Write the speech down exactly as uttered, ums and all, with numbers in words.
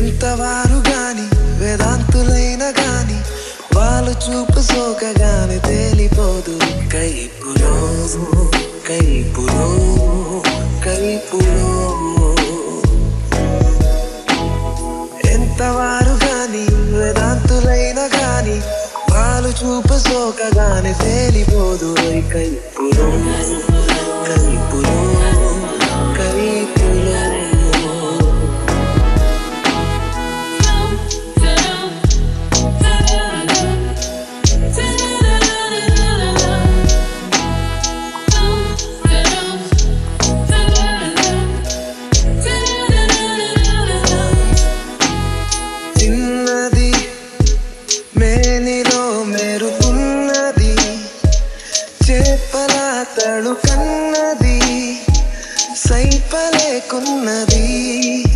ఎంతవారు గాని వేదాంతులైన గాని వాళ్ళు చూపు సోకగాని తేలిపోదు కైపులో కైపులో కైపులో. ఎంతవారు గాని వేదాంతులైన గాని వాళ్ళు చూపు సోకగాని తేలిపోదు కైపులో కైపులో కైపులో. చిన్నది మేనిలో మెరుపున్నది చేపల తడు కన్నది సైపలేకున్నది.